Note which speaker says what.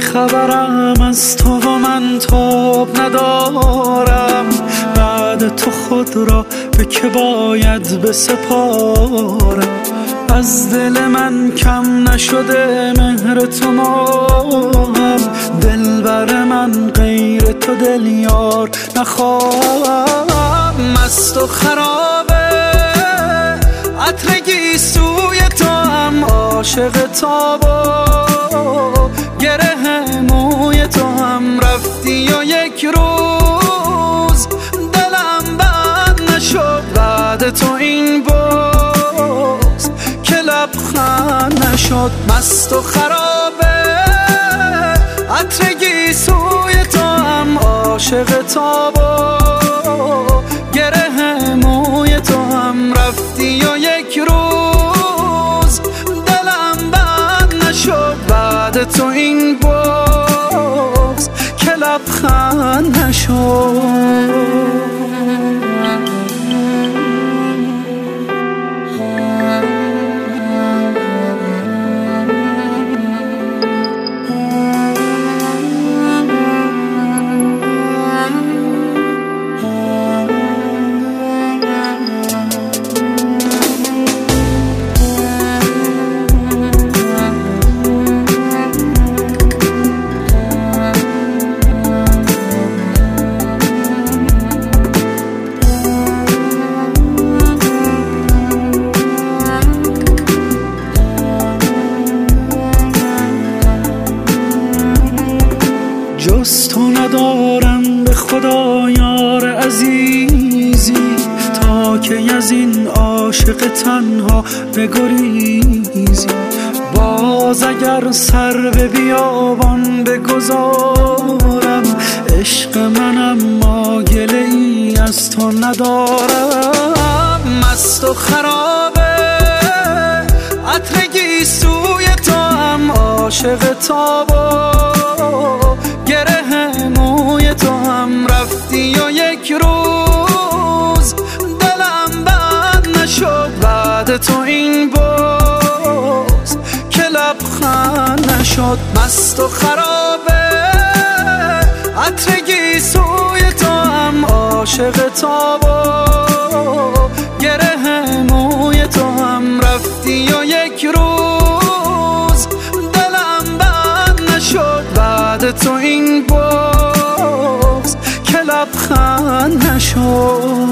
Speaker 1: بیخبرم از تو و من تاب ندارم. بعد تو خود را به که باید بسپارم. از دل من کم نشده مهر تو ماهم. دلبر من غیر تو دل یار نخواهم. مست و خرابه عطر گیسوی تو هم عاشق تابا. گره موی تو هم رفتی و یک روز دلم بند نشد بعد تو این باز که لبخند نشد. مست و خرابه عطر گیسوی تو هم عاشق تابا. گره موی تو هم رفتی و یک روز دلم بند نشد بعد تو این باز که لبخند نشد. جز تو ندارم به خدا یار عزیزی. تا که از این عاشق تنها بگریزی. باز اگر سر به بیابان بگذارم عشق منم ما گله ای از تو ندارم. مست و خرابه عطر گیسوی تو هم عاشق تابا. گره موی تو هم رفتی و یک روز دلم بند نشد بعد تو این باز که لبخند نشد. مست و خرابه عطر گیسوی تو هم عاشق تابا. گره موی تو هم رفتی و یک روز دلم بند نشد بعد تو این باز که لبخند نشد.